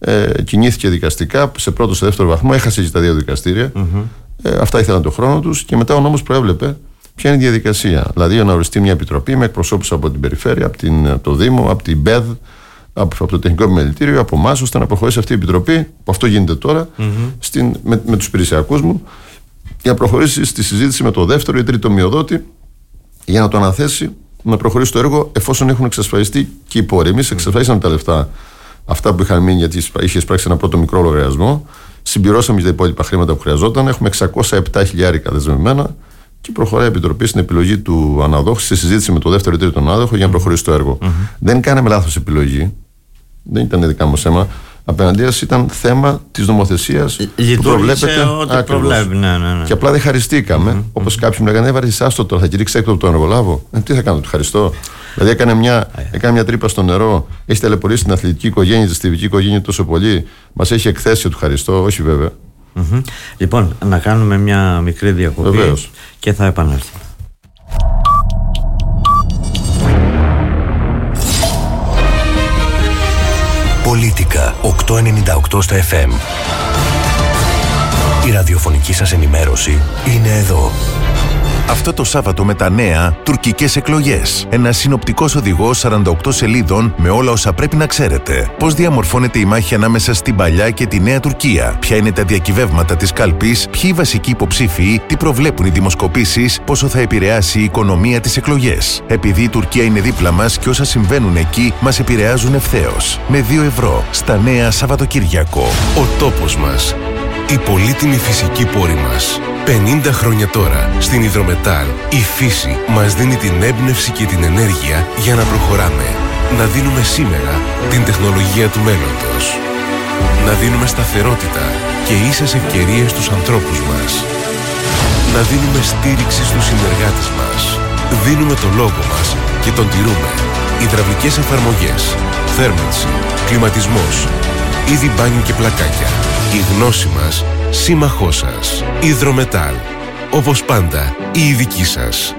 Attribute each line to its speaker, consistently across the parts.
Speaker 1: κινήθηκε δικαστικά σε πρώτο, σε δεύτερο βαθμό, έχασε και τα δύο δικαστήρια. Αυτά ήθελαν τον χρόνο τους και μετά ο νόμος προέβλεπε ποια είναι η διαδικασία. Δηλαδή να οριστεί μια επιτροπή με εκπροσώπους από την περιφέρεια, από το Δήμο, από την ΠΕΔ, από το Τεχνικό Επιμελητήριο, από εμάς, ώστε να προχωρήσει αυτή η επιτροπή, που αυτό γίνεται τώρα, με τους υπηρεσιακούς μου, για να προχωρήσει στη συζήτηση με το δεύτερο ή τρίτο μειοδότη, για να το αναθέσει να προχωρήσει το έργο, εφόσον έχουν εξασφαλιστεί και οι πόροι. Εμείς εξασφαλίσαμε τα λεφτά αυτά που είχαν μείνει, γιατί είχε εισπράξει ένα πρώτο μικρό λογαριασμό. Συμπληρώσαμε τα υπόλοιπα χρήματα που χρειαζόταν. Έχουμε 607 χιλιάρικα δεσμευμένα και προχωράει η Επιτροπή στην επιλογή του αναδόχου, στη συζήτηση με το δεύτερο ή τρίτο ανάδοχο για να προχωρήσει το έργο. Δεν κάναμε λάθος επιλογή. Δεν ήταν δικά μου θέμα. Απέναντίας ήταν θέμα της νομοθεσίας που προβλέπεται.
Speaker 2: Ό,τι προβλέπει, ναι.
Speaker 1: Και απλά δεν χαριστήκαμε. Όπως κάποιοι μου λέγανε, έβαρε άστο τώρα, θα κηρύξει έκτο τον εργολάβο. Τι θα κάνω, του χαριστώ. Δηλαδή έκανε μια τρύπα στο νερό, έχει ταλαιπωρήσει την αθλητική οικογένεια, τη στιβική οικογένεια τόσο πολύ. Μας έχει εκθέσει του χαριστώ, όχι βέβαια.
Speaker 2: Λοιπόν, να κάνουμε μια μικρή διακοπή.
Speaker 1: Βεβαίως.
Speaker 2: Και θα επανέλθουμε.
Speaker 3: Πολίτικα 898 στα FM. Η ραδιοφωνική σας ενημέρωση είναι εδώ.
Speaker 4: Αυτό το Σάββατο με τα νέα τουρκικές εκλογές. Ένα συνοπτικός οδηγός 48 σελίδων με όλα όσα πρέπει να ξέρετε. Πώς διαμορφώνεται η μάχη ανάμεσα στην παλιά και τη νέα Τουρκία. Ποια είναι τα διακυβεύματα της κάλπης, ποιοι οι βασικοί υποψήφοι, τι προβλέπουν οι δημοσκοπήσεις, πόσο θα επηρεάσει η οικονομία τις εκλογές. Επειδή η Τουρκία είναι δίπλα μας και όσα συμβαίνουν εκεί μας επηρεάζουν ευθέως. Με 2 ευρώ στα νέα Σαββατοκύριακο.
Speaker 5: Ο τόπος μας. Η πολύτιμη φυσική πόρη μας. 50 χρόνια τώρα, στην Ιδρομετάλ, η φύση μας δίνει την έμπνευση και την ενέργεια για να προχωράμε. Να δίνουμε σήμερα την τεχνολογία του μέλλοντος. Να δίνουμε σταθερότητα και ίσες ευκαιρίες στους ανθρώπους μας. Να δίνουμε στήριξη στους συνεργάτες μας. Δίνουμε το λόγο μας και τον τηρούμε. Υδραυλικές εφαρμογές, θέρμανση, κλιματισμός, είδη μπάνιου και πλακάκια. Η γνώση μας, σύμμαχός σας. Ιδρομετάλ. Όπως πάντα, η ειδική σας.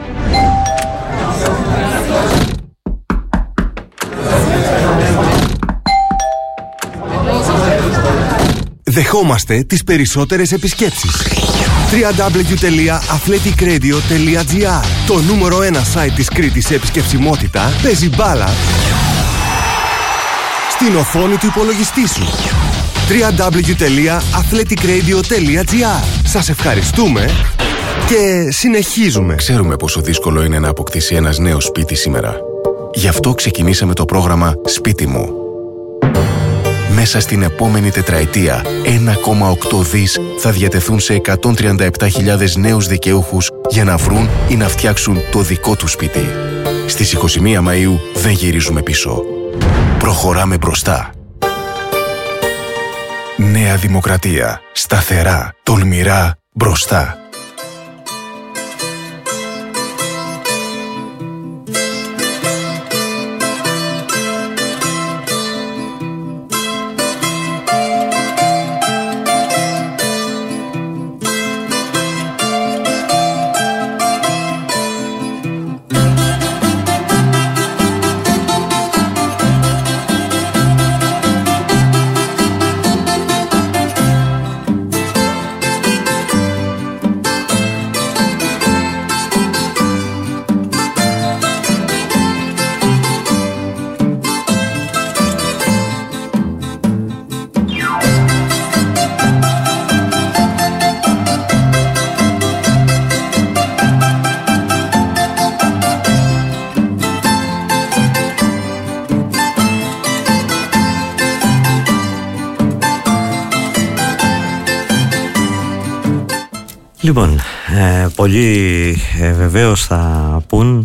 Speaker 6: Δεχόμαστε τις περισσότερες επισκέψεις. www.athleticradio.gr. Το νούμερο 1 site της Κρήτης σε επισκεψιμότητα παίζει μπάλα στην οθόνη του υπολογιστή σου. www.athleticradio.gr. Σας ευχαριστούμε και συνεχίζουμε.
Speaker 5: Ξέρουμε πόσο δύσκολο είναι να αποκτήσει ένας νέος σπίτι σήμερα. Γι' αυτό ξεκινήσαμε το πρόγραμμα «Σπίτι μου». Μέσα στην επόμενη τετραετία, 1,8 δις θα διατεθούν σε 137.000 νέους δικαιούχους για να βρουν ή να φτιάξουν το δικό του σπίτι. Στις 21 Μαΐου δεν γυρίζουμε πίσω. Προχωράμε μπροστά. Νέα Δημοκρατία. Σταθερά, τολμηρά, μπροστά.
Speaker 2: Λοιπόν, πολλοί βεβαίως θα πούν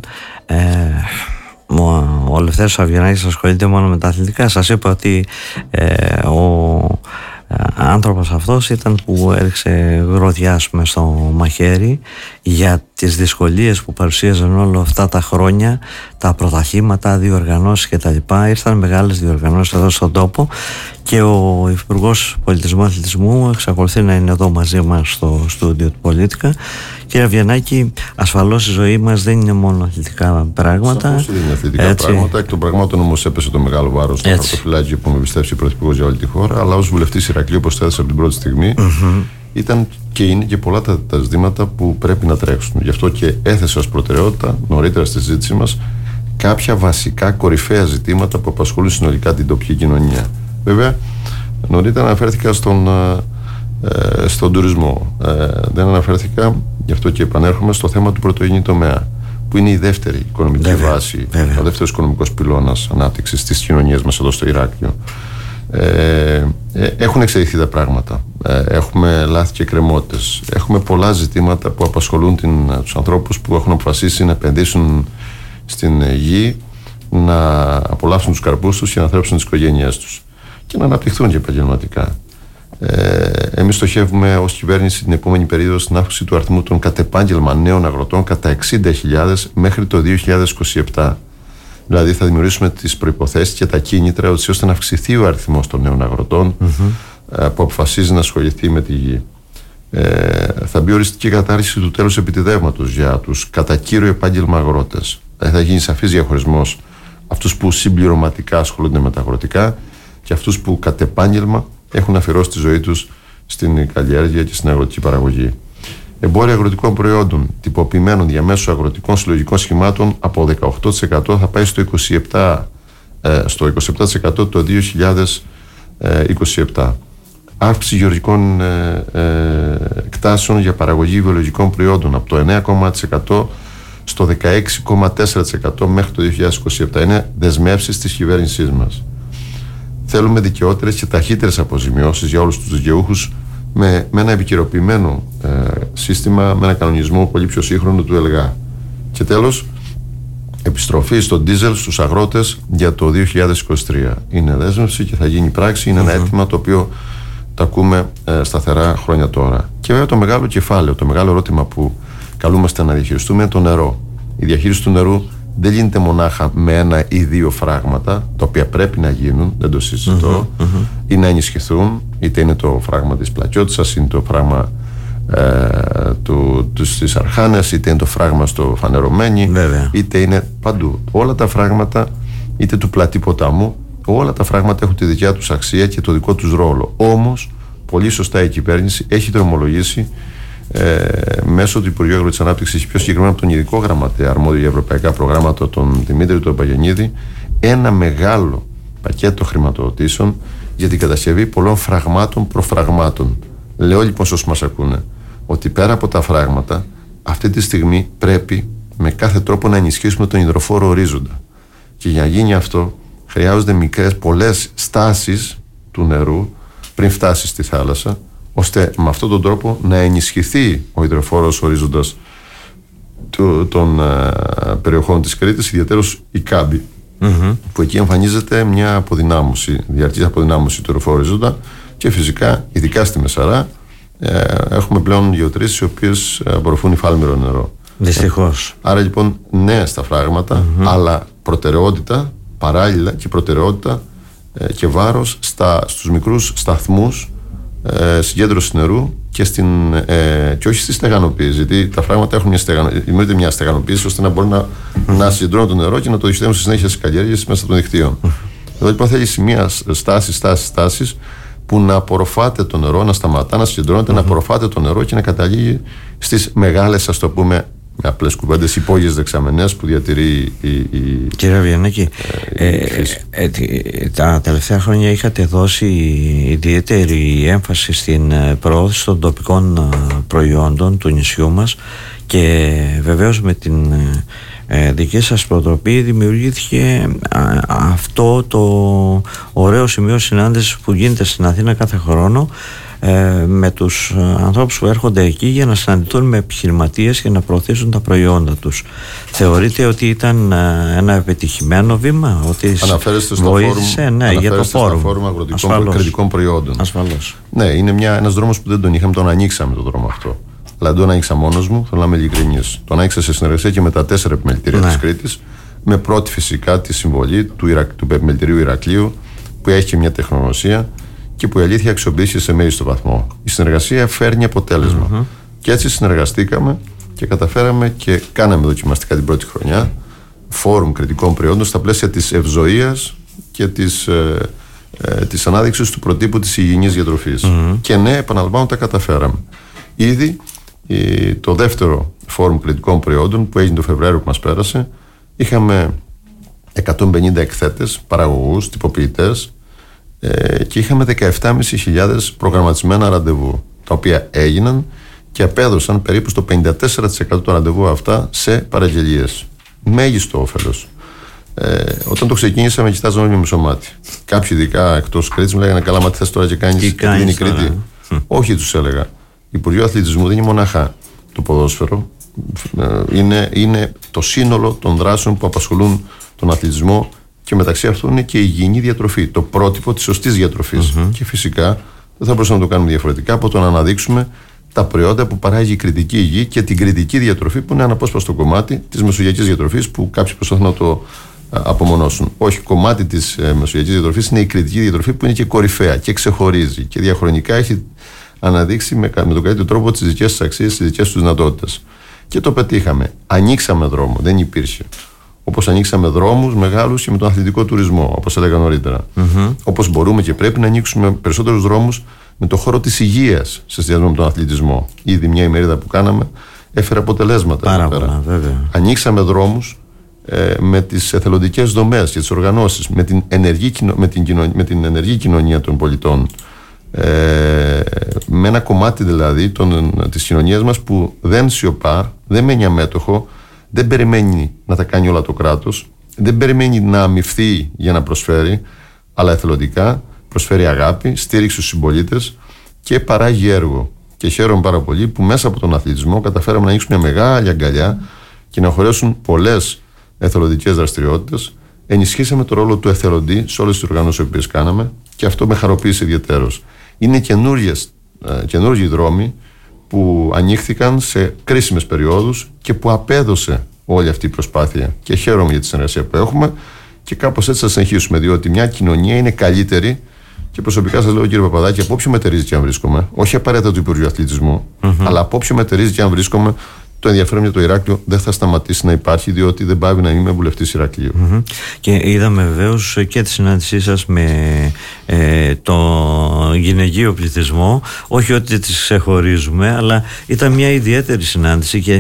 Speaker 2: ο Λευτέρος Αβγενάκης ασχολείται μόνο με τα αθλητικά. Σας είπα ότι ο άνθρωπος αυτός ήταν που έριξε γροθιά στο μαχαίρι για τις δυσκολίες που παρουσίαζαν όλα αυτά τα χρόνια, τα πρωταθλήματα, διοργανώσεις κτλ. Ήρθαν μεγάλες διοργανώσεις εδώ στον τόπο και ο Υπουργός Πολιτισμού Αθλητισμού εξακολουθεί να είναι εδώ μαζί μας στο στούντιο του Πολίτικα. Κύριε Βιαννάκη, ασφαλώς η ζωή μας δεν είναι μόνο αθλητικά πράγματα.
Speaker 1: Σαφώς δεν είναι αθλητικά πράγματα. Εκ των πραγμάτων όμως έπεσε το μεγάλο βάρος στο χαρτοφυλάκι που με πιστέψει ο Πρωθυπουργός για όλη τη χώρα. Αλλά ως βουλευτής Ηρακλείου, όπως έθεσα από την πρώτη στιγμή, ήταν και είναι και πολλά τα ζητήματα που πρέπει να τρέξουν. Γι' αυτό και έθεσα ως προτεραιότητα νωρίτερα στη συζήτησή μας κάποια βασικά κορυφαία ζητήματα που απασχολούν συνολικά την τοπική κοινωνία. Βέβαια, νωρίτερα αναφέρθηκα στον τουρισμό. Δεν αναφέρθηκα, γι' αυτό και επανέρχομαι στο θέμα του πρωτογενή τομέα, που είναι η δεύτερη οικονομική βάση, ο δεύτερος οικονομικός πυλώνας ανάπτυξης της κοινωνίας μας εδώ στο Ηράκλειο. Έχουν εξελιχθεί τα πράγματα. Έχουμε λάθη και εκκρεμότητες. Έχουμε πολλά ζητήματα που απασχολούν τους ανθρώπους που έχουν αποφασίσει να επενδύσουν στην γη, να απολαύσουν τους καρπούς τους και να θρέψουν τις οικογένειές τους και να αναπτυχθούν και επαγγελματικά. Εμείς στοχεύουμε ως κυβέρνηση την επόμενη περίοδο στην αύξηση του αριθμού των κατ' επάγγελμα νέων αγροτών κατά 60.000 μέχρι το 2027. Δηλαδή θα δημιουργήσουμε τις προϋποθέσεις και τα κίνητρα ώστε να αυξηθεί ο αριθμός των νέων αγροτών που αποφασίζει να ασχοληθεί με τη γη. Θα μπει οριστική κατάρριξη του τέλους επιτιδεύματος για τους κατά κύριο επάγγελμα αγρότες. Θα γίνει σαφής διαχωρισμός αυτούς που συμπληρωματικά ασχολούνται με τα αγροτικά και αυτούς που κατ' επάγγελμα έχουν αφιερώσει τη ζωή τους στην καλλιέργεια και στην αγροτική παραγωγή. Εμπόρια αγροτικών προϊόντων τυποποιημένων διαμέσου αγροτικών συλλογικών σχημάτων από 18% θα πάει στο 27% το 2027. Αύξηση γεωργικών εκτάσεων για παραγωγή βιολογικών προϊόντων από το 9% στο 16,4% μέχρι το 2027. Είναι δεσμεύσεις της κυβέρνησής μας. Θέλουμε δικαιότερες και ταχύτερες αποζημιώσεις για όλους τους δικαιούχους με ένα επικαιροποιημένο σύστημα, με ένα κανονισμό πολύ πιο σύγχρονο του ΕΛΓΑ. Και τέλος, επιστροφή στο ντίζελ στους αγρότες για το 2023. Είναι δέσμευση και θα γίνει πράξη. Είναι ένα αίτημα το οποίο το ακούμε σταθερά χρόνια τώρα. Και βέβαια το μεγάλο κεφάλαιο, το μεγάλο ερώτημα που καλούμαστε να διαχειριστούμε είναι το νερό. Η διαχείριση του νερού δεν γίνεται μονάχα με ένα ή δύο φράγματα, τα οποία πρέπει να γίνουν, δεν το συζητώ, ή να ενισχυθούν, είτε είναι το φράγμα της Πλακιώτισσας, είτε είναι το φράγμα στις Αρχάνες, είτε είναι το φράγμα στο Φανερωμένη, είτε είναι παντού. Όλα τα φράγματα, είτε του Πλατή Ποταμού, όλα τα φράγματα έχουν τη δικιά τους αξία και το δικό τους ρόλο. Όμως, πολύ σωστά η κυβέρνηση έχει δρομολογήσει μέσω του Υπουργείου Αγροτικής Ανάπτυξης, πιο συγκεκριμένα από τον ειδικό γραμματέα αρμόδιο για ευρωπαϊκά προγράμματα, τον Δημήτρη τον Παγενίδη, ένα μεγάλο πακέτο χρηματοδοτήσεων για την κατασκευή πολλών φραγμάτων προφραγμάτων. Λέω λοιπόν σε όσους μας ακούνε ότι πέρα από τα φράγματα, αυτή τη στιγμή πρέπει με κάθε τρόπο να ενισχύσουμε τον υδροφόρο ορίζοντα. Και για να γίνει αυτό, χρειάζονται πολλές στάσεις του νερού πριν φτάσει στη θάλασσα, ώστε με αυτόν τον τρόπο να ενισχυθεί ο υδροφόρος ορίζοντας των περιοχών της Κρήτης, ιδιαίτερως η Κάμπη, που εκεί εμφανίζεται μια αποδυνάμωση, διαρκής αποδυνάμωση του υδροφόρου ορίζοντα, και φυσικά, ειδικά στη Μεσαρά, έχουμε πλέον γεωτρήσεις οι οποίες απορροφούν υφάλμηρο νερό.
Speaker 2: Δυστυχώς.
Speaker 1: Άρα λοιπόν ναι στα φράγματα, αλλά προτεραιότητα παράλληλα και προτεραιότητα και βάρος στους μικρούς σταθμούς συγκέντρωση νερού και όχι στη στεγανοποίηση. Γιατί τα φράγματα έχουν δημιουργείται μια στεγανοποίηση ώστε να μπορεί να συγκεντρώνει το νερό και να το διοχετεύουν στη συνέχεια στις καλλιέργειες μέσα των δικτύων. Εδώ λοιπόν θέλει μια στάση που να απορροφάται το νερό, να σταματά, να συγκεντρώνεται, να απορροφάται το νερό και να καταλήγει στις μεγάλες, ας το πούμε, με απλές κουβέντες, υπόγειες δεξαμενές που διατηρεί η.
Speaker 2: Κύριε Βιαννάκη, τα τελευταία χρόνια είχατε δώσει ιδιαίτερη έμφαση στην προώθηση των τοπικών προϊόντων του νησιού μας και βεβαίως με την δική σας προτροπή δημιουργήθηκε αυτό το ωραίο σημείο συνάντησης που γίνεται στην Αθήνα κάθε χρόνο με τους ανθρώπους που έρχονται εκεί για να συναντηθούν με επιχειρηματίες και να προωθήσουν τα προϊόντα τους. Θεωρείτε ότι ήταν ένα επιτυχημένο βήμα? Ότι
Speaker 1: αναφέρεστε στο
Speaker 2: βοήθησε, για το
Speaker 1: φόρουμ αγροτικών κριτικών προϊόντων.
Speaker 2: Ασφαλώς.
Speaker 1: Ναι, είναι ένας δρόμος που δεν τον είχαμε, τον ανοίξαμε τον δρόμο αυτό. Αλλά δεν τον άνοιξα μόνος μου, θέλω να είμαι ειλικρινής. Τον άνοιξα σε συνεργασία και με τα 4 επιμελητήρια της Κρήτης, με πρώτη φυσικά τη συμβολή του επιμελητηρίου Ηρακλείου, που έχει και μια τεχνογνωσία και που η αλήθεια αξιοποιήσει σε μέγιστο βαθμό. Η συνεργασία φέρνει αποτέλεσμα. Και έτσι συνεργαστήκαμε και καταφέραμε και κάναμε δοκιμαστικά την πρώτη χρονιά φόρουμ κριτικών προϊόντων στα πλαίσια της ευζοίας και της ανάδειξης του προτύπου της υγιεινής διατροφής. Και ναι, επαναλαμβάνω, τα καταφέραμε. Ήδη το δεύτερο φόρουμ κριτικών προϊόντων που έγινε το Φεβρουάριο που μας πέρασε, είχαμε 150 εκθέτες, παραγωγούς, τυποποιητές και είχαμε 17.500 προγραμματισμένα ραντεβού, τα οποία έγιναν και απέδωσαν περίπου στο 54% των ραντεβού αυτά σε παραγγελίες. Μέγιστο όφελος. Όταν το ξεκίνησαμε, κοιτάζαμε όλοι με μισομάτι. Κάποιοι, ειδικά εκτός Κρήτης, μου λέγανε: καλά, μα τι θες τώρα και κάνεις την Κρήτη. Όχι, τους έλεγα. Υπουργείο Αθλητισμού δεν είναι μονάχα το ποδόσφαιρο. Είναι το σύνολο των δράσεων που απασχολούν τον αθλητισμό και μεταξύ αυτών είναι και η υγιεινή διατροφή. Το πρότυπο της σωστής διατροφής. Και φυσικά δεν θα μπορούσαμε να το κάνουμε διαφορετικά από το να αναδείξουμε τα προϊόντα που παράγει η κρητική υγεία και την κρητική διατροφή, που είναι αναπόσπαστο κομμάτι της μεσογειακής διατροφής, που κάποιοι προσπαθούν να το απομονώσουν. Όχι, κομμάτι της μεσογειακής διατροφής είναι η κρητική διατροφή, που είναι και κορυφαία και ξεχωρίζει και διαχρονικά έχει αναδείξει με τον καλύτερο τρόπο τις δικές τους αξίες, τις δικές τους δυνατότητες. Και το πετύχαμε. Ανοίξαμε δρόμο, δεν υπήρχε. Όπως ανοίξαμε δρόμους μεγάλους και με τον αθλητικό τουρισμό, όπως έλεγα νωρίτερα. Όπως μπορούμε και πρέπει να ανοίξουμε περισσότερους δρόμους με το χώρο της υγείας σε συνδυασμό με τον αθλητισμό. Ήδη μια ημερίδα που κάναμε έφερε αποτελέσματα.
Speaker 2: Πάρα πολλά, βέβαια.
Speaker 1: Ανοίξαμε δρόμους με τις εθελοντικές δομές και τις οργανώσεις, με την ενεργή κοινωνία των πολιτών. Με ένα κομμάτι δηλαδή της κοινωνίας μας που δεν σιωπά, δεν μένει αμέτωχο, δεν περιμένει να τα κάνει όλα το κράτος, δεν περιμένει να αμοιφθεί για να προσφέρει, αλλά εθελοντικά προσφέρει αγάπη, στήριξη στους συμπολίτες και παράγει έργο. Και χαίρομαι πάρα πολύ που μέσα από τον αθλητισμό καταφέραμε να ανοίξουμε μια μεγάλη αγκαλιά και να χωρέσουν πολλές εθελοντικές δραστηριότητες. Ενισχύσαμε το ρόλο του εθελοντή σε όλες τις οργανώσεις που κάναμε και αυτό με χαροποίησε ιδιαιτέρως. Είναι καινούργιοι δρόμοι που ανοίχθηκαν σε κρίσιμες περιόδους και που απέδωσε όλη αυτή η προσπάθεια. Και χαίρομαι για τη συνεργασία που έχουμε και κάπως έτσι θα συνεχίσουμε, διότι μια κοινωνία είναι καλύτερη. Και προσωπικά σας λέω, κύριε Παπαδάκη, από όποιο μετερίζει και αν βρίσκομαι, όχι απαραίτητα του Υπουργείου Αθλητισμού, αλλά από όποιο μετερίζει και αν βρίσκομαι, το ενδιαφέρον για το Ηράκλειο δεν θα σταματήσει να υπάρχει, διότι δεν πάβει να είμαι βουλευτής Ηρακλείου.
Speaker 2: Και είδαμε βεβαίως και τη συνάντησή σας με το γυναικείο πληθυσμό. Όχι ότι τις ξεχωρίζουμε, αλλά ήταν μια ιδιαίτερη συνάντηση. Και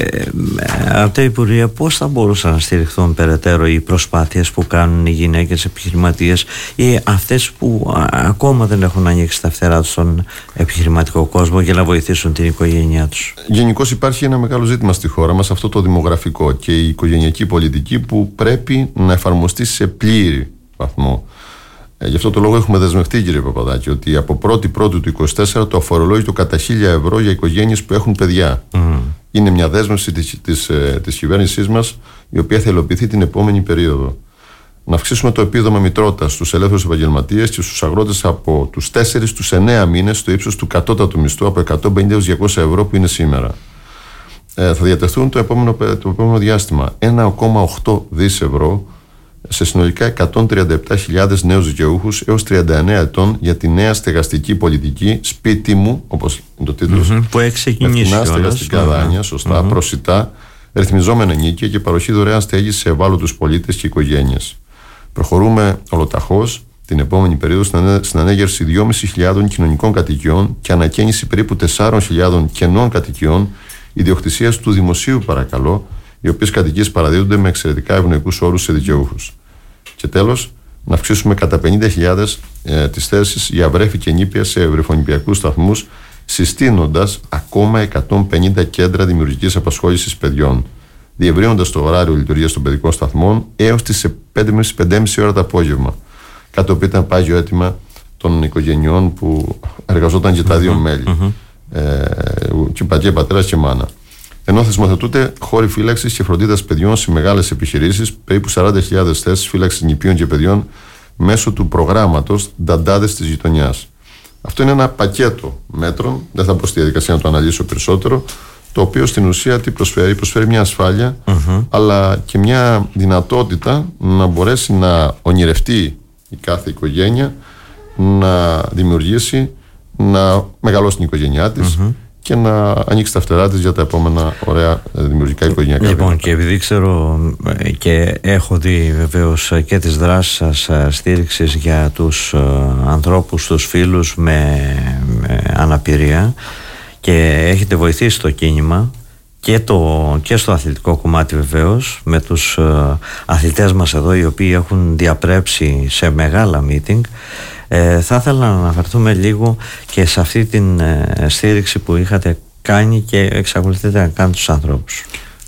Speaker 2: από τα Υπουργεία, πώς θα μπορούσαν να στηριχθούν περαιτέρω οι προσπάθειες που κάνουν οι γυναίκες επιχειρηματίες ή αυτές που ακόμα δεν έχουν ανοίξει τα φτερά τους στον επιχειρηματικό κόσμο για να βοηθήσουν την οικογένειά τους?
Speaker 1: Γενικώς υπάρχει ένα μεγάλο ζήτημα στη χώρα μας, αυτό το δημογραφικό και η οικογενειακή πολιτική που πρέπει να εφαρμοστεί σε πλήρη βαθμό. Γι' αυτό το λόγο έχουμε δεσμευτεί, κύριε Παπαδάκη, ότι από 1η Πρώτου του 2024 το αφορολόγητο κατά 1.000 ευρώ για οικογένειες που έχουν παιδιά. Είναι μια δέσμευση της κυβέρνησής μας, η οποία θα υλοποιηθεί την επόμενη περίοδο. Να αυξήσουμε το επίδομα μητρότητας στους ελεύθερους επαγγελματίες και στους αγρότες από τους 4 στους 9 μήνες στο ύψος του κατώτατου μισθού από 150 έως 200 ευρώ που είναι σήμερα. Θα διατεθούν το επόμενο διάστημα 1,8 δις ευρώ σε συνολικά 137.000 νέους δικαιούχους έως 39 ετών για τη νέα στεγαστική πολιτική «Σπίτι μου», όπως είναι το τίτλος,
Speaker 2: που έχει ξεκινήσει.
Speaker 1: Με στεγαστικά δάνεια, σωστά, προσιτά, ρυθμιζόμενα νίκια και παροχή δωρεάν στέγης σε ευάλωτους πολίτες και οικογένειες. Προχωρούμε ολοταχώς την επόμενη περίοδο στην ανέγερση 2.500 κοινωνικών κατοικιών και ανακαίνιση περίπου 4.000 κενών κατοικιών ιδιοκτησίας του δημοσίου, παρακαλώ, οι οποίες κατοικίες παραδίδονται με εξαιρετικά ευνοϊκούς όρους σε δικαιούχους. Και τέλος, να αυξήσουμε κατά 50.000 τις θέσεις για βρέφη και νήπια σε ευρυφωνηπιακούς σταθμούς, συστήνοντας ακόμα 150 κέντρα δημιουργικής απασχόλησης παιδιών, διευρύνοντας το ωράριο λειτουργίας των παιδικών σταθμών έως τις 5.30 ώρα το απόγευμα. Κάτι που ήταν πάγιο αίτημα των οικογενειών που εργαζόταν και τα δύο μέλη. Και πατέρας και μάνα. Ενώ θεσμοθετούνται χώροι φύλαξης και φροντίδας παιδιών σε μεγάλες επιχειρήσεις, περίπου 40.000 θέσεις φύλαξης νηπίων και παιδιών μέσω του προγράμματος Νταντάδες της Γειτονιάς. Αυτό είναι ένα πακέτο μέτρων, δεν θα πω στη διαδικασία να το αναλύσω περισσότερο, το οποίο στην ουσία τι προσφέρει μια ασφάλεια, αλλά και μια δυνατότητα να μπορέσει να ονειρευτεί η κάθε οικογένεια, να δημιουργήσει, να μεγαλώσει την οικογένειά της και να ανοίξει τα φτερά της για τα επόμενα ωραία δημιουργικά οικογενειακά.
Speaker 2: Λοιπόν, και επειδή ξέρω και έχω δει βεβαίως και τις δράσεις σας στήριξης για τους ανθρώπους, τους φίλους με αναπηρία, και έχετε βοηθήσει το κίνημα και στο αθλητικό κομμάτι βεβαίως, με τους αθλητές μας εδώ οι οποίοι έχουν διαπρέψει σε μεγάλα meeting, θα ήθελα να αναφερθούμε λίγο και σε αυτή την στήριξη που είχατε κάνει και εξακολουθείτε να κάνετε τους ανθρώπους.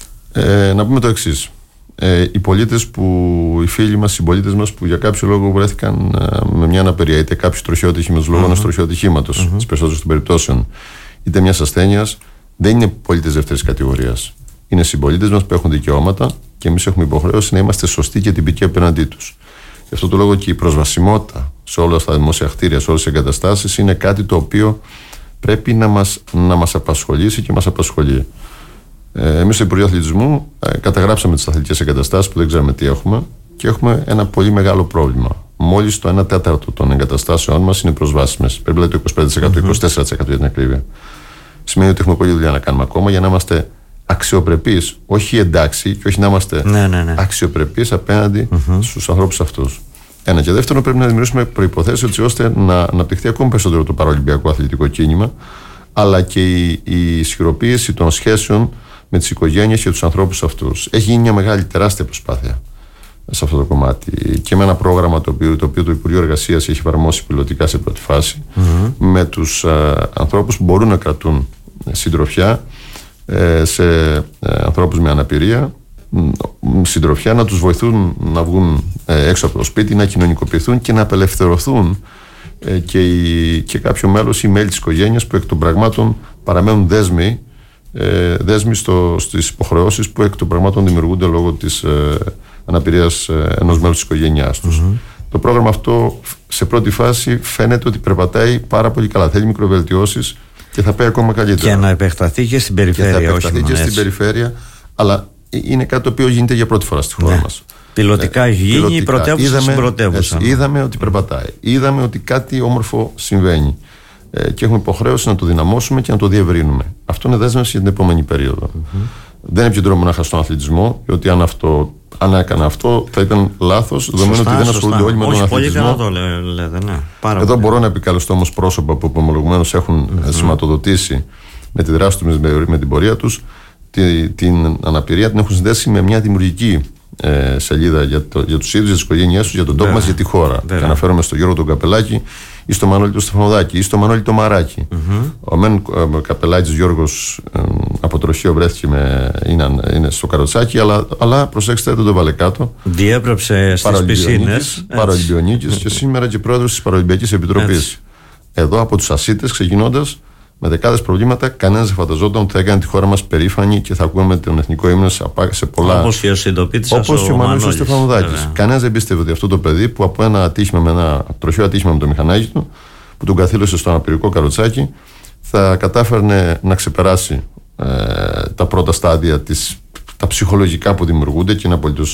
Speaker 1: Να πούμε το εξής. Οι πολίτες οι φίλοι μας, οι συμπολίτες μας που για κάποιο λόγο βρέθηκαν με μια αναπηρία, είτε κάποιο τροχαίο ατυχήματος λόγω ενός τροχαίου ατυχήματος, στις περισσότερες των περιπτώσεων, είτε μιας ασθένειας, δεν είναι πολίτες δεύτερης κατηγορίας. Είναι συμπολίτες μας που έχουν δικαιώματα και εμείς έχουμε υποχρέωση να είμαστε σωστοί και τυπικοί απέναντί τους. Γι' αυτό το λόγο και η προσβασιμότητα σε όλα τα δημόσια κτίρια, σε όλες τις εγκαταστάσεις, είναι κάτι το οποίο πρέπει να μας απασχολήσει και μας απασχολεί. Εμείς στο Υπουργείο Αθλητισμού καταγράψαμε τις αθλητικές εγκαταστάσεις που δεν ξέρουμε τι έχουμε και έχουμε ένα πολύ μεγάλο πρόβλημα. Μόλις το 1/4 των εγκαταστάσεων μας είναι προσβάσιμες. Πρέπει δηλαδή το 25%, 24% για την ακρίβεια. Σημαίνει ότι έχουμε πολλή δουλειά να κάνουμε ακόμα για να είμαστε αξιοπρεπείς, όχι εντάξει, και όχι να είμαστε αξιοπρεπείς απέναντι στους ανθρώπους αυτούς. Ένα. Και δεύτερον, πρέπει να δημιουργήσουμε προϋποθέσεις έτσι ώστε να αναπτυχθεί ακόμη περισσότερο το παραολυμπιακό αθλητικό κίνημα, αλλά και η ισχυροποίηση των σχέσεων με τις οικογένειες και τους ανθρώπους αυτούς. Έχει γίνει μια μεγάλη, τεράστια προσπάθεια σε αυτό το κομμάτι και με ένα πρόγραμμα το οποίο το Υπουργείο Εργασίας έχει εφαρμόσει πιλωτικά σε πρώτη φάση, με τους ανθρώπους που μπορούν να κρατούν συντροφιά σε ανθρώπους με αναπηρία, συντροφιά, να τους βοηθούν να βγουν έξω από το σπίτι, να κοινωνικοποιηθούν και να απελευθερωθούν και κάποιο μέλος ή μέλη της οικογένειας που εκ των πραγμάτων παραμένουν δέσμοι στις υποχρεώσεις που εκ των πραγμάτων δημιουργούνται λόγω της αναπηρίας ενός μέλους της οικογένειάς τους. Το πρόγραμμα αυτό σε πρώτη φάση φαίνεται ότι περπατάει πάρα πολύ καλά. Θέλει μικροβελτιώσεις και θα πάει ακόμα καλύτερα.
Speaker 2: Και να επεκταθεί και στην περιφέρεια.
Speaker 1: Στην περιφέρεια, αλλά είναι κάτι το οποίο γίνεται για πρώτη φορά στη χώρα μας.
Speaker 2: Πιλωτικά έχει γίνει η πρωτεύουσα στην πρωτεύουσα.
Speaker 1: Είδαμε ότι περπατάει. Είδαμε ότι κάτι όμορφο συμβαίνει. Και έχουμε υποχρέωση να το δυναμώσουμε και να το διευρύνουμε. Αυτό είναι δέσμευση για την επόμενη περίοδο. Δεν επικεντρώνουμε μονάχα στον αθλητισμό, γιατί αν έκανα αυτό θα ήταν λάθος, δεδομένου ότι δεν ασχολούνται όλοι με τον αθλητισμό.
Speaker 2: Πολύ καλά το λέτε, ναι.
Speaker 1: Εδώ μπορώ να επικαλεστώ όμως πρόσωπα που ομολογουμένως έχουν σηματοδοτήσει με τη δράση τους, με την πορεία τους, την αναπηρία την έχουν συνδέσει με μια δημιουργική σελίδα για τους ίδιους, για τις οικογένειές τους, για τον τόπο μας, για τη χώρα. Και αναφέρομαι στον Γιώργο τον Καπελάκη ή στο Μανώλη τον Στεφανοδάκη ή στο Μανώλη τον Μαράκη. Ο μεν Καπελάκης Γιώργος από τροχείο βρέθηκε είναι στο καροτσάκι, αλλά προσέξτε, δεν το βάλε κάτω.
Speaker 2: Διέπρεψε στις πισίνες.
Speaker 1: Παραολυμπιονίκης και σήμερα και πρόεδρος της Παραολυμπιακής Επιτροπής. Εδώ από τους Ασίτες ξεκινώντας, με δεκάδες προβλήματα, κανένας δεν φανταζόταν ότι θα έκανε τη χώρα μας περήφανη και θα ακούμε τον εθνικό ύμνο σε πολλά.
Speaker 2: Όπως και ο συντοπίτης σας,
Speaker 1: όπως και ο Μανώλης ο Στεφανοδάκης. Κανένας δεν πίστευε ότι αυτό το παιδί που από ένα τροχαίο ατύχημα με το μηχανάκι του, που τον καθήλωσε στο αναπηρικό καροτσάκι, θα κατάφερνε να ξεπεράσει τα πρώτα στάδια, τα ψυχολογικά που δημιουργούνται, και είναι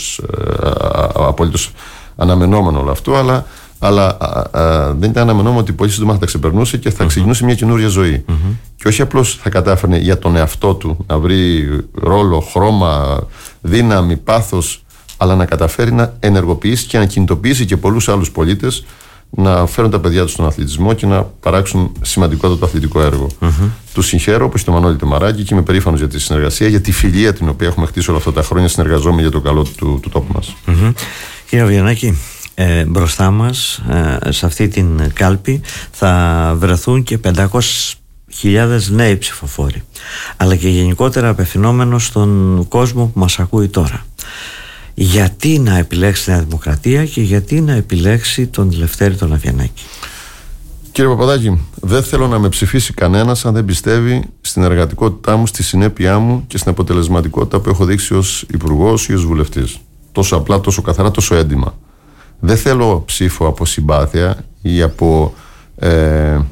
Speaker 1: απολύτως αναμενόμενο όλο αυτό, αλλά δεν ήταν αναμενόμενο ότι πολύ σύντομα θα τα ξεπερνούσε και θα ξεκινούσε μια καινούρια ζωή. Και όχι απλώς θα κατάφερνε για τον εαυτό του να βρει ρόλο, χρώμα, δύναμη, πάθος, αλλά να καταφέρει να ενεργοποιήσει και να κινητοποιήσει και πολλούς άλλους πολίτες να φέρουν τα παιδιά τους στον αθλητισμό και να παράξουν σημαντικότατο αθλητικό έργο. Τους συγχαίρω, όπως και το Μανώλη Μαράκη, και είμαι περήφανος για τη συνεργασία, για τη φιλία την οποία έχουμε χτίσει όλα αυτά τα χρόνια συνεργαζόμενοι για το καλό του τόπου μας.
Speaker 2: Κύριε Βιαννάκη, μπροστά μας σε αυτή την κάλπη θα βρεθούν και 500.000 νέοι ψηφοφόροι, αλλά και γενικότερα απευθυνόμενο στον κόσμο που μας ακούει τώρα. Γιατί να επιλέξει τη Νέα Δημοκρατία και γιατί να επιλέξει τον Λευτέρη τον Αβιαννάκη?
Speaker 1: Κύριε Παπαδάκη, δεν θέλω να με ψηφίσει κανένας αν δεν πιστεύει στην εργατικότητά μου, στη συνέπειά μου και στην αποτελεσματικότητα που έχω δείξει ως υπουργός ή ως βουλευτής. Τόσο απλά, τόσο καθαρά, τόσο έντιμα. Δεν θέλω ψήφο από συμπάθεια ή από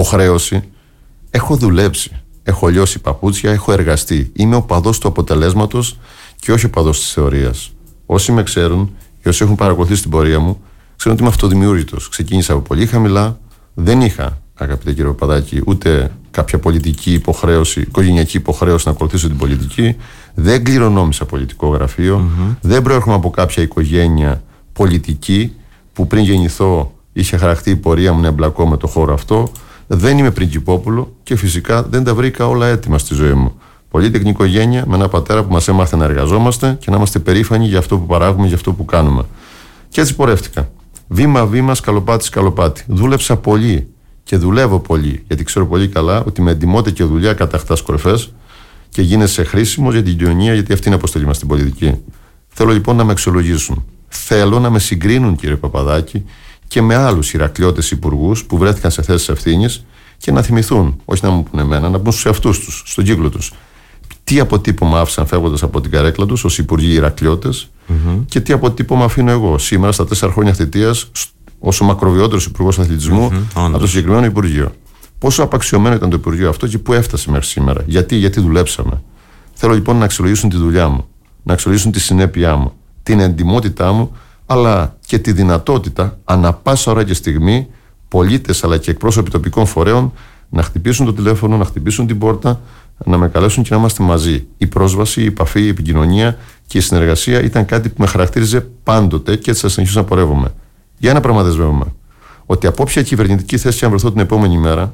Speaker 1: υποχρέωση. Έχω δουλέψει. Έχω λιώσει παπούτσια, έχω εργαστεί. Είμαι οπαδός του αποτελέσματος και όχι οπαδός της θεωρίας. Όσοι με ξέρουν και όσοι έχουν παρακολουθήσει την πορεία μου, ξέρουν ότι είμαι αυτοδημιούργητος. Ξεκίνησα από πολύ χαμηλά. Δεν είχα, αγαπητέ κύριε Παπαδάκη, ούτε κάποια πολιτική υποχρέωση, οικογενειακή υποχρέωση να ακολουθήσω την πολιτική. Δεν κληρονόμησα πολιτικό γραφείο. Δεν προέρχομαι από κάποια οικογένεια πολιτική που πριν γεννηθώ είχε χαραχτεί η πορεία μου να εμπλακώ με το χώρο αυτό. Δεν είμαι πριγκιπόπουλο και φυσικά δεν τα βρήκα όλα έτοιμα στη ζωή μου. Πολύτεκνη οικογένεια με έναν πατέρα που μας έμαθε να εργαζόμαστε και να είμαστε περήφανοι για αυτό που παράγουμε, για αυτό που κάνουμε. Και έτσι πορεύτηκα. Βήμα-βήμα, σκαλοπάτι. Δούλεψα πολύ και δουλεύω πολύ, γιατί ξέρω πολύ καλά ότι με εντιμότητα και δουλειά κατακτάς κορυφές και γίνεσαι χρήσιμος για την κοινωνία, γιατί αυτή είναι η αποστολή μας στην πολιτική. Θέλω λοιπόν να με αξιολογήσουν. Θέλω να με συγκρίνουν, κύριε Παπαδάκη, και με άλλους Ηρακλειώτες υπουργούς που βρέθηκαν σε θέσεις ευθύνης και να θυμηθούν, όχι να μου πούνε εμένα, να πούν στους εαυτούς τους, στον κύκλο τους. Τι αποτύπωμα άφησαν φεύγοντας από την καρέκλα τους ως υπουργοί Ηρακλειώτες και τι αποτύπωμα αφήνω εγώ σήμερα στα 4 χρόνια θητείας ως ο μακροβιότερος υπουργός αθλητισμού από το συγκεκριμένο Υπουργείο. Πόσο απαξιωμένο ήταν το Υπουργείο αυτό και πού έφτασε μέχρι σήμερα. Γιατί δουλέψαμε. Θέλω λοιπόν να αξιολογήσουν τη δουλειά μου, να αξιολογήσουν τη συνέπειά μου, την εντιμότητά μου, αλλά και τη δυνατότητα ανά πάσα ώρα και στιγμή πολίτες αλλά και εκπρόσωποι τοπικών φορέων να χτυπήσουν το τηλέφωνο, να χτυπήσουν την πόρτα, να με καλέσουν και να είμαστε μαζί. Η πρόσβαση, η επαφή, η επικοινωνία και η συνεργασία ήταν κάτι που με χαρακτήριζε πάντοτε και έτσι θα συνεχίσω να πορεύομαι. Για ένα πράγμα δεσμεύομαι. Ότι από όποια κυβερνητική θέση αν βρεθώ την επόμενη μέρα,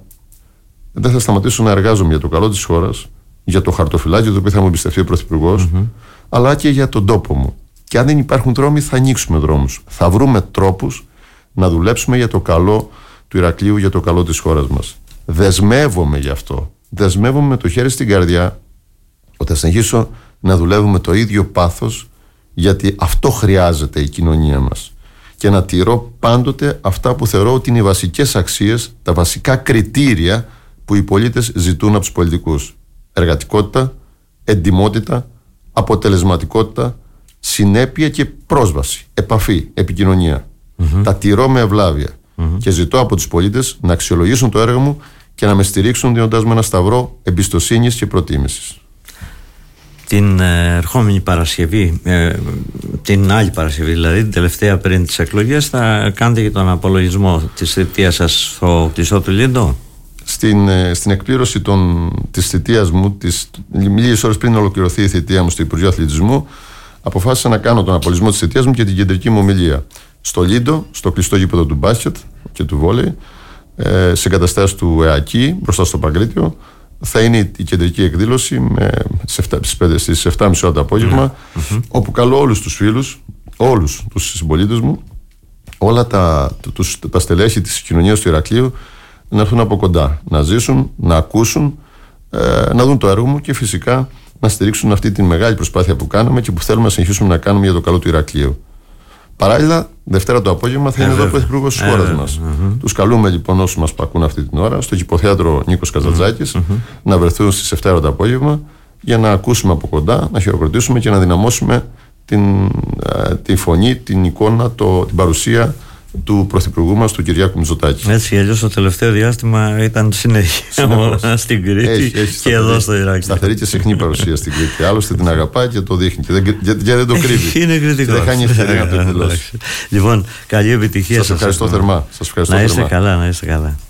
Speaker 1: δεν θα σταματήσω να εργάζομαι για το καλό της χώρας, για το χαρτοφυλάκιο το οποίο θα μου εμπιστευτεί ο Πρωθυπουργός, αλλά και για τον τόπο μου. Και αν δεν υπάρχουν δρόμοι, θα ανοίξουμε δρόμους. Θα βρούμε τρόπους να δουλέψουμε για το καλό του Ηρακλείου, για το καλό της χώρας μας. Δεσμεύομαι γι' αυτό. Δεσμεύομαι με το χέρι στην καρδιά ότι θα συνεχίσω να δουλεύουμε το ίδιο πάθος, γιατί αυτό χρειάζεται η κοινωνία μας. Και να τηρώ πάντοτε αυτά που θεωρώ ότι είναι οι βασικές αξίες, τα βασικά κριτήρια που οι πολίτες ζητούν από τους πολιτικούς. Εργατικότητα, εντιμότητα, αποτελεσματικότητα, συνέπεια και πρόσβαση, επαφή, επικοινωνία. Τα τηρώ με ευλάβεια και ζητώ από τους πολίτες να αξιολογήσουν το έργο μου και να με στηρίξουν δίνοντας μου ένα σταυρό εμπιστοσύνης και προτίμησης.
Speaker 2: Την ερχόμενη Παρασκευή, την άλλη Παρασκευή δηλαδή, την τελευταία πριν τις εκλογές, θα κάνετε και τον απολογισμό της θητείας σας στο κλειστό του Λίντο.
Speaker 1: Στην εκπλήρωση της θητείας μου, λίγες ώρες πριν ολοκληρωθεί η θητεία μου στο Υπουργείο Αθλητισμού, αποφάσισα να κάνω τον απολογισμό της θητείας μου και την κεντρική μου ομιλία στο Λίντο, στο κλειστό γήπεδο του μπάσκετ και του βόλεϊ, σε εγκαταστάσεις του ΕΑΚΙ μπροστά στο Παγκρίτιο. Θα είναι η κεντρική εκδήλωση στις 7.30 ώρα το απόγευμα, όπου καλώ όλους τους φίλους, όλους τους συμπολίτες μου, όλα τα στελέχη της κοινωνίας του Ηρακλείου να έρθουν από κοντά, να ζήσουν, να ακούσουν, να δουν το έργο μου και φυσικά να στηρίξουν αυτή τη μεγάλη προσπάθεια που κάνουμε και που θέλουμε να συνεχίσουμε να κάνουμε για το καλό του Ηρακλείου. Παράλληλα, Δευτέρα το απόγευμα θα είναι εδώ ο Πρωθυπουργός της χώρας μας. Τους καλούμε λοιπόν όσους μας ακούν αυτή την ώρα στο Κηποθέατρο Νίκος Καζαντζάκης να βρεθούν στις 7 το απόγευμα για να ακούσουμε από κοντά, να χειροκροτήσουμε και να δυναμώσουμε τη φωνή, την εικόνα, την παρουσία του Πρωθυπουργού μας, του Κυριάκου Μητσοτάκη. Έτσι, αλλιώς το τελευταίο διάστημα ήταν συνέχεια στην Κρήτη και εδώ στο Ηράκλειο. Σταθερή και συχνή παρουσία στην Κρήτη. Άλλωστε την αγαπάει και το δείχνει. Και δεν το κρύβει. Είναι κριτικό. Δεν χάνει ευκαιρία να το εκδηλώσει. Λοιπόν, καλή επιτυχία σας. Σας ευχαριστώ θερμά. Να είστε καλά, να είστε καλά.